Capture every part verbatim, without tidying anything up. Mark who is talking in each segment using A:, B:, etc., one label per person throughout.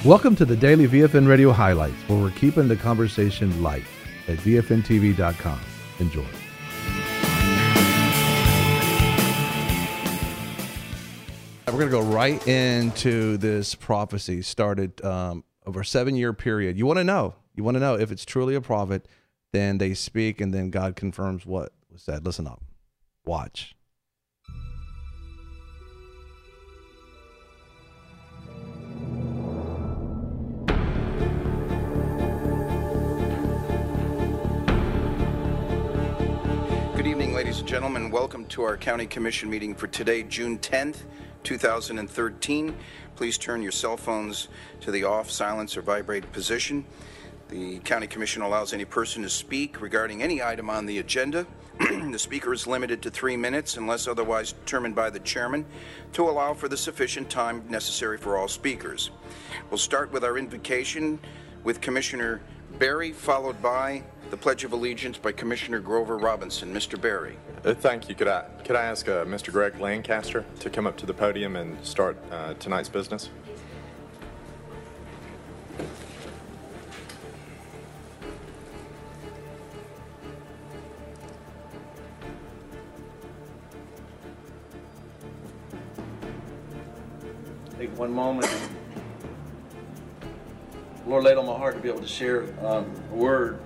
A: Welcome to the Daily V F N Radio Highlights, where we're keeping the conversation light at V F N T V dot com. Enjoy. We're going to go right into this prophecy started um, over a seven-year period. You want to know. You want to know if it's truly a prophet, then they speak, and then God confirms what was said. Listen up. Watch.
B: Good evening, ladies and gentlemen. Welcome to our County Commission meeting for today, June tenth, two thousand thirteen. Please turn your cell phones to the off, silence, or vibrate position. The County Commission allows any person to speak regarding any item on the agenda. The speaker is limited to three minutes unless otherwise determined by the chairman to allow for the sufficient time necessary for all speakers. We'll start with our invocation with Commissioner Berry, followed by the Pledge of Allegiance by Commissioner Grover Robinson. Mister Berry.
C: Uh, thank you. Could I, could I ask uh, Mister Greg Lancaster to come up to the podium and start uh, tonight's business?
D: Take one moment. The Lord laid on my heart to be able to share um, a word.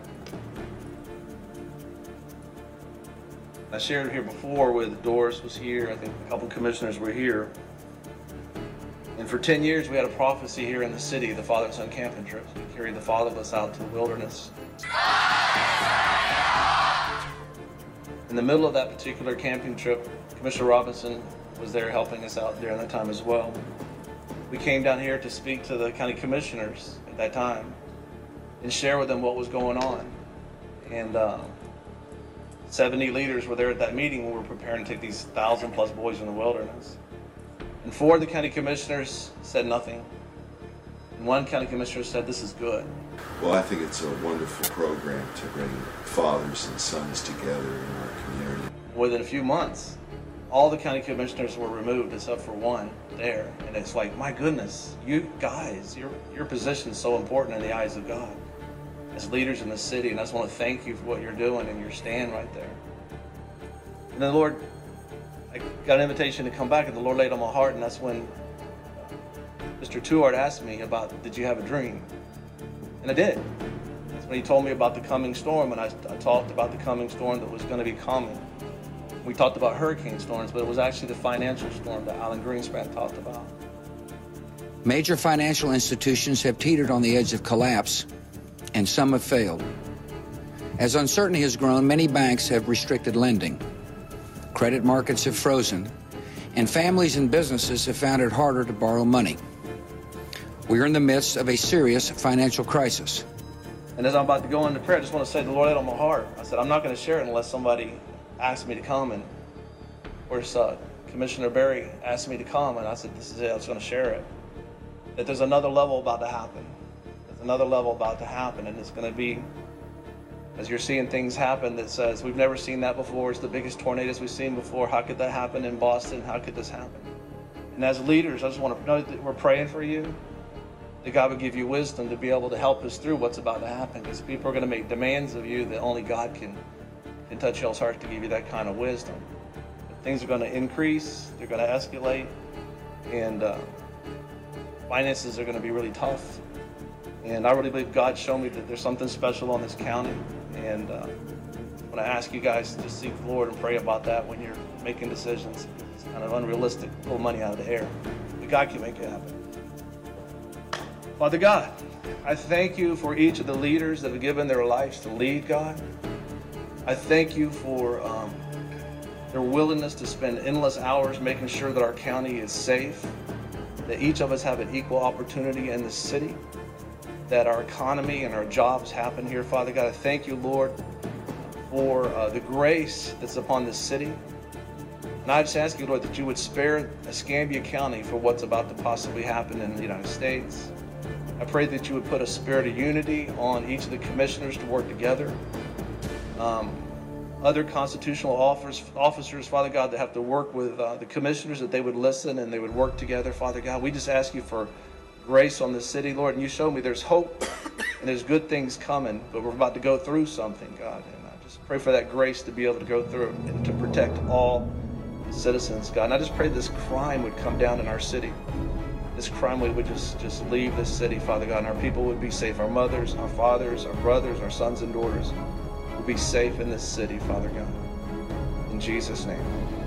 D: I shared it here before with Doris was here. I think a couple commissioners were here. And for ten years we had a prophecy here in the city, the father and son camping trips. We carried the fatherless out to the wilderness. In the middle of that particular camping trip, Commissioner Robinson was there helping us out during that time as well. We came down here to speak to the county commissioners at that time and share with them what was going on. And uh, seventy leaders were there at that meeting when we were preparing to take these thousand plus boys in the wilderness. And four of the county commissioners said nothing. And one county commissioner said, "This is good."
E: Well, I think it's a wonderful program to bring fathers and sons together in our community.
D: Within a few months, all the county commissioners were removed except for one there. And it's like, my goodness, you guys, your, your position is so important in the eyes of God as leaders in the city, and I just want to thank you for what you're doing and your stand right there. And then the Lord, I got an invitation to come back, and the Lord laid on my heart, and that's when Mister Tuart asked me about, did you have a dream? And I did. That's when he told me about the coming storm, and I, I talked about the coming storm that was going to be coming. We talked about hurricane storms, but it was actually the financial storm that Alan Greenspan talked about.
F: Major financial institutions have teetered on the edge of collapse, and some have failed. As uncertainty has grown, many banks have restricted lending. Credit markets have frozen, and families and businesses have found it harder to borrow money. We are in the midst of a serious financial crisis.
D: And as I'm about to go into prayer, I just want to say the Lord laid on my heart. I said, I'm not going to share it unless somebody asks me to come. And of course, uh, Commissioner Berry asked me to come, and I said, this is it, I was going to share it. That there's another level about to happen. There's another level about to happen, and it's going to be, as you're seeing things happen that says, we've never seen that before, it's the biggest tornadoes we've seen before, how could that happen in Boston, how could this happen? And as leaders, I just want to know that we're praying for you, that God would give you wisdom to be able to help us through what's about to happen, because people are going to make demands of you that only God can, can touch y'all's heart to give you that kind of wisdom. But things are going to increase, they're going to escalate, and uh, finances are going to be really tough. And I really believe God showed me that there's something special on this county. And uh, I want to ask you guys to seek the Lord and pray about that when you're making decisions. It's kind of unrealistic to pull money out of the air. But God can make it happen. Father God, I thank you for each of the leaders that have given their lives to lead, God. I thank you for um, their willingness to spend endless hours making sure that our county is safe, that each of us have an equal opportunity in the city, that our economy and our jobs happen here. Father God, I thank you, Lord, for uh, the grace that's upon this city. And I just ask you, Lord, that you would spare Escambia County for what's about to possibly happen in the United States. I pray that you would put a spirit of unity on each of the commissioners to work together. Um, other constitutional officers, officers, Father God, that have to work with uh, the commissioners, that they would listen and they would work together, Father God. We just ask you for grace on this city, Lord, and you showed me there's hope and there's good things coming, but we're about to go through something, God. And I just pray for that grace to be able to go through it and to protect all citizens, God. And I just pray this crime would come down in our city. This crime would, would just, just leave this city, Father God, and our people would be safe. Our mothers, our fathers, our brothers, our sons and daughters would be safe in this city, Father God. In Jesus' name.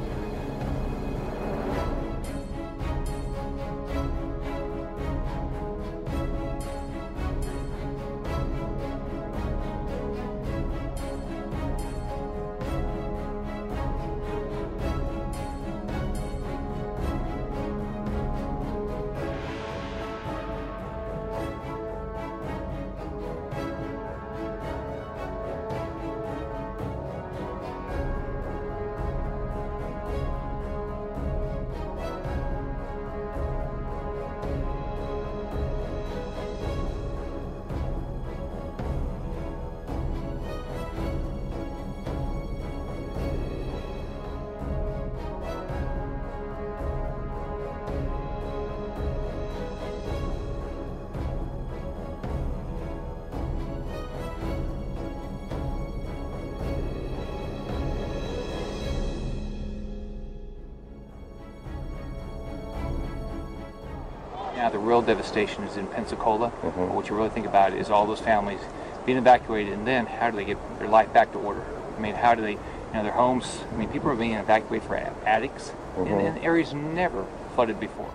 G: Now the real devastation is in Pensacola.
H: Mm-hmm.
G: What you really think about is all those families being evacuated, and then how do they get their life back to order? I mean, how do they, you know, their homes, I mean, people are being evacuated for attics
H: Mm-hmm.
G: in, in areas never flooded before.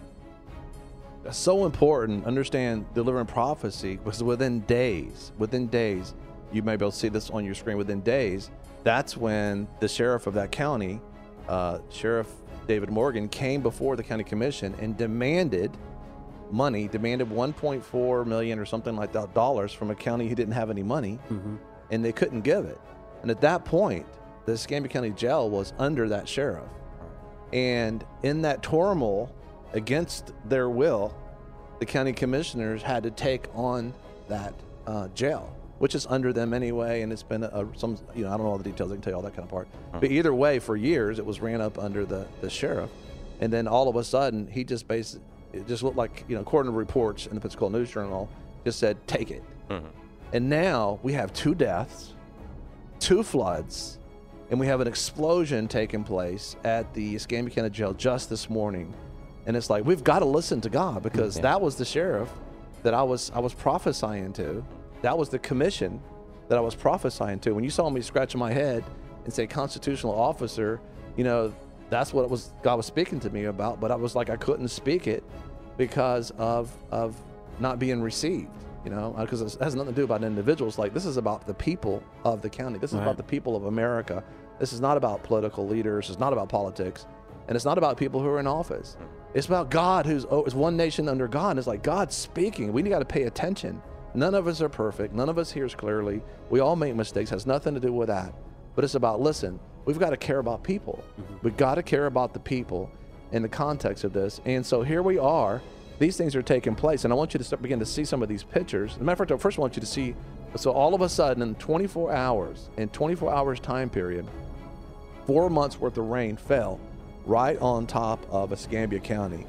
A: That's so important. Understand delivering prophecy, because within days, within days, you may be able to see this on your screen, within days, that's when the sheriff of that county, uh, Sheriff David Morgan, came before the county commission and demanded money, demanded one point four million or something like that dollars from a county who didn't have any money,
H: Mm-hmm.
A: and they couldn't give it. And at that point, the Escambia County Jail was under that sheriff. And in that turmoil, against their will, the county commissioners had to take on that uh, jail, which is under them anyway. And it's been a, some, you know, I don't know all the details. I can tell you all that kind of part.
H: Huh.
A: But either way, for years, it was ran up under the, the sheriff. And then all of a sudden, he just basically, it just looked like, you know, according to reports in the Pensacola News Journal, just said, take it.
H: Mm-hmm.
A: And now we have two deaths, two floods, and we have an explosion taking place at the Escambia County Jail just this morning. And it's like, we've got to listen to God, because
H: Yeah.
A: that was the sheriff that I was I was prophesying to. That was the commission that I was prophesying to. When you saw me scratching my head and say constitutional officer, you know, that's what it was God was speaking to me about. But I was like, I couldn't speak it because of of not being received, you know, because it has nothing to do about individuals. Like, this is about the people of the county. This is
H: Right.
A: about the people of America. This is not about political leaders. It's not about politics. And it's not about people who are in office. It's about God, who's oh, is one nation under God. And it's like God's speaking. We got to pay attention. None of us are perfect. None of us hears clearly. We all make mistakes. It has nothing to do with that. But it's about, listen, we've got to care about people.
H: Mm-hmm.
A: We've got to care about the people in the context of this. And so here we are. These things are taking place. And I want you to start, begin to see some of these pictures. As a matter of fact, first I want you to see, so all of a sudden in twenty-four hours, in twenty-four hours time period, four months worth of rain fell right on top of Escambia County.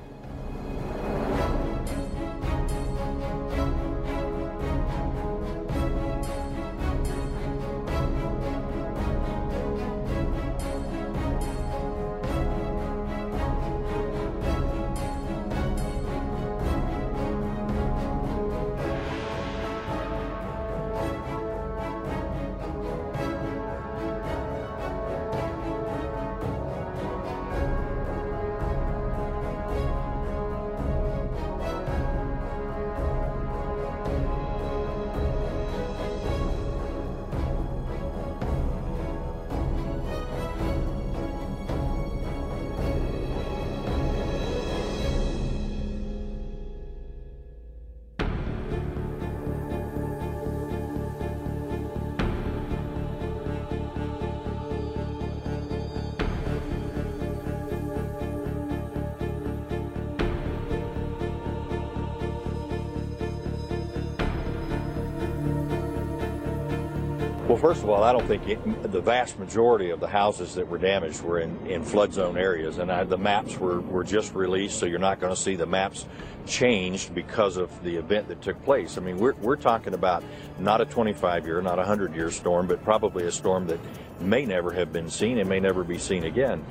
H: first of all, I don't think it, the vast majority of the houses that were damaged were in, in flood zone areas, and I, the maps were, were just released, so you're not going to see the maps changed because of the event that took place. I mean, we're, we're talking about not a twenty-five year, not a one hundred year storm, but probably a storm that may never have been seen and may never be seen again.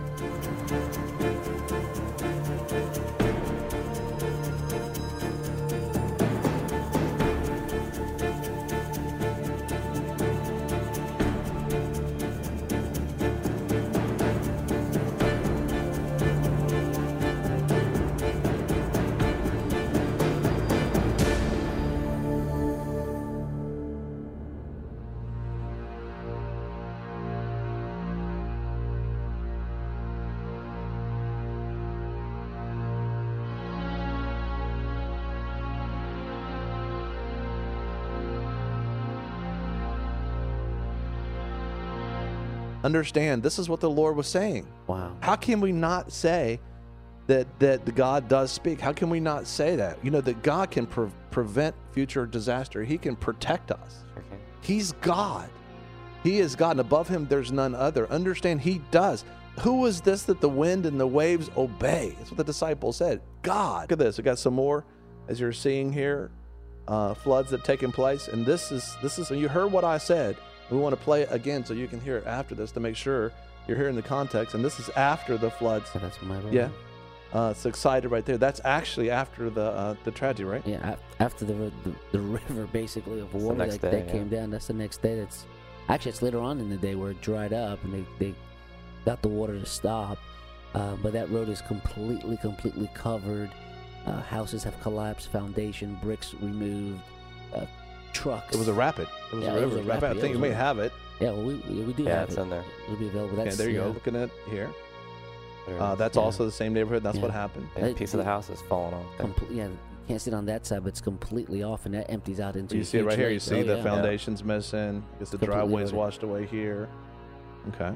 A: Understand, this is what the Lord was saying.
I: Wow.
A: How can we not say that that the God does speak? How can we not say that? You know, that God can pre- prevent future disaster. He can protect us.
I: Okay.
A: He's God. He is God, and above him there's none other. Understand, he does. Who is this that the wind and the waves obey? That's what the disciples said. God. Look at this. We got some more, as you're seeing here, uh, floods that have taken place. And this is, this is, you heard what I said. We want to play it again so you can hear it after this to make sure you're hearing the context. And this is after the floods.
I: So that's my
A: Yeah. Uh, it's excited right there. That's actually after the uh, the tragedy, right?
I: Yeah, af- after the, the the river basically of water
J: next
I: that,
J: day,
I: that
J: yeah.
I: came down. That's the next day. That's actually it's later on in the day where it dried up and they, they got the water to stop. Uh, but that road is completely, completely covered. Uh, houses have collapsed, foundation, bricks removed, uh, trucks.
A: It was a rapid. It was
I: Yeah,
A: a
I: it
A: river.
I: was a rapid,
A: I
I: yeah,
A: think
I: it
A: you
I: was
A: may
I: a-
A: have it.
I: Yeah, well, we we, we do
J: Yeah,
I: have
J: it's
I: it.
J: in there.
I: It'll be available.
A: Okay,
I: That's,
A: there you go.
I: yeah.
A: Looking at here.
J: There it
A: Uh,
J: is.
A: that's
I: Yeah.
A: also the same neighborhood. That's
I: Yeah.
A: what happened.
J: And a
I: It-
J: piece of the house is falling off there.
I: Comple- yeah, you can't sit on that side, but it's completely off, and that empties out into.
A: You
I: a
A: see it
I: huge
A: right here. You
I: lake.
A: see
I: Oh,
A: the
I: yeah.
A: foundation's missing. Because the
I: Completely
A: driveway's
I: eroded.
A: washed away here. Okay.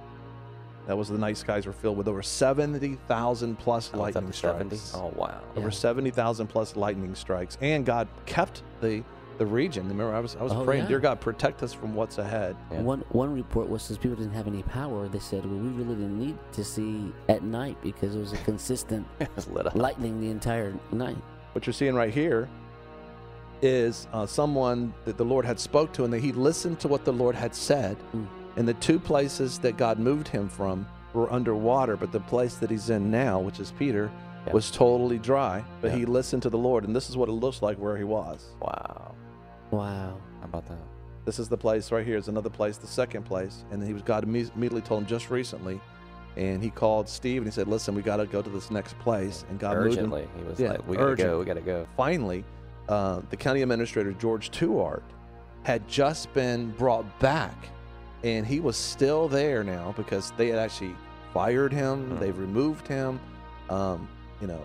A: That was the night skies were filled with over seventy thousand plus
J: Oh, it's up
A: lightning
J: to seventy.
A: strikes.
J: Oh wow.
A: Over
I: Yeah.
A: seventy thousand plus lightning strikes. And God kept the the region. Remember, I was I was
I: Oh,
A: praying,
I: yeah.
A: dear God, protect us from what's ahead.
J: Yeah.
I: One one report was since people didn't have any power, they said, well, we really didn't need to see at night because it was a consistent
J: It's lit up.
I: lightning the entire night.
A: What you're seeing right here is uh, someone that the Lord had spoke to, and that he listened to what the Lord had said.
I: Mm.
A: And the two places that God moved him from were underwater, but the place that he's in now, which is Peter,
J: Yeah.
A: was totally dry. But
J: Yeah.
A: he listened to the Lord, and this is what it looks like where he was.
J: Wow.
I: Wow.
J: How about that?
A: This is the place right here. Is another place, the second place. And he was God imme- immediately told him just recently, and he called Steve and he said, "Listen, we got to go to this next place." And God moved him.
J: Urgently. He was
A: Yeah,
J: like, we gotta
A: urgent.
J: go, we gotta go.
A: Finally, uh, the county administrator, George Tuart, had just been brought back, and he was still there now because they had actually fired him.
J: Hmm.
A: They've removed him. Um, you know,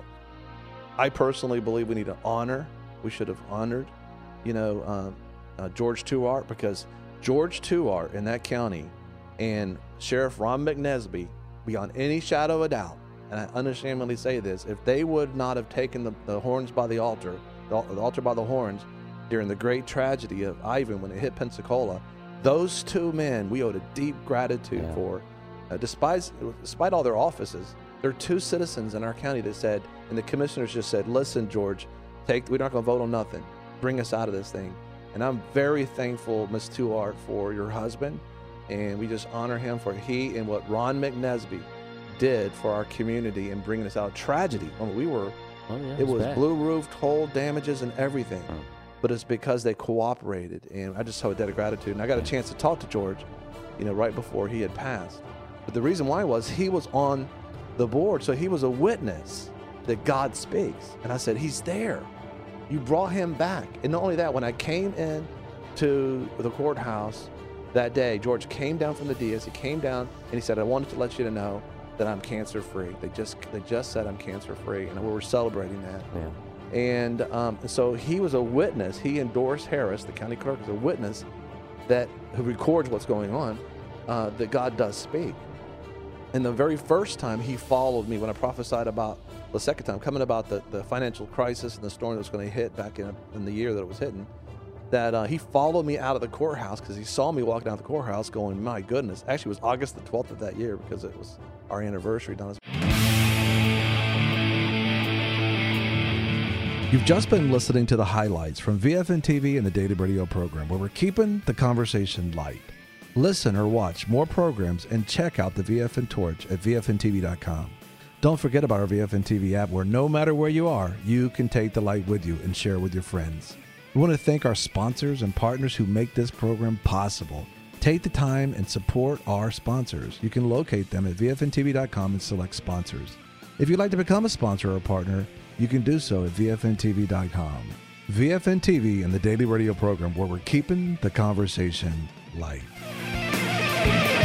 A: I personally believe we need to honor. We should have honored, you know, um, uh, George Tuart, because George Tuart in that county and Sheriff Ron McNesby, beyond any shadow of a doubt, and I unashamedly say this, if they would not have taken the, the horns by the altar, the, al- the altar by the horns during the great tragedy of Ivan when it hit Pensacola, those two men we owed a deep gratitude
J: Yeah.
A: for. Uh, despite, despite all their offices, there are two citizens in our county that said, and the commissioners just said, "Listen, George, take. We're not going to vote on nothing. Bring us out of this thing." And I'm very thankful, Miss Tuart, for your husband, and we just honor him for he and what Ron McNesby did for our community and bringing us out of tragedy. I mean, we were,
I: Oh yeah.
A: it
I: it's
A: was
I: bad.
A: blue roofed, hole damages and everything,
J: Mm.
A: but it's because they cooperated, and I just owe a debt of gratitude. And I got a chance to talk to George, you know, right before he had passed. But the reason why was he was on the board, so he was a witness that God speaks. And I said, he's there. You brought him back. And not only that, when I came in to the courthouse that day, George came down from the dais. He came down and he said, "I wanted to let you to know that I'm cancer free." They just they just said I'm cancer free, and we were celebrating that.
J: Yeah.
A: And um, so he was a witness. He endorsed Harris, the county clerk, as a witness that who records what's going on, uh, that God does speak. And the very first time he followed me when I prophesied about the second time, coming about the, the financial crisis and the storm that was going to hit back in, in the year that it was hitting, that uh, he followed me out of the courthouse because he saw me walking out of the courthouse going, my goodness. Actually, it was August the twelfth of that year because it was our anniversary. Donna's. You've just been listening to the highlights from V F N T V and the Daily Radio program, where we're keeping the conversation light. Listen or watch more programs and check out the V F N Torch at V F N T V dot com. Don't forget about our V F N T V app, where no matter where you are, you can take the light with you and share with your friends. We want to thank our sponsors and partners who make this program possible. Take the time and support our sponsors. You can locate them at V F N T V dot com and select sponsors. If you'd like to become a sponsor or a partner, you can do so at V F N T V dot com. V F N T V and the Daily Radio program, where we're keeping the conversation light.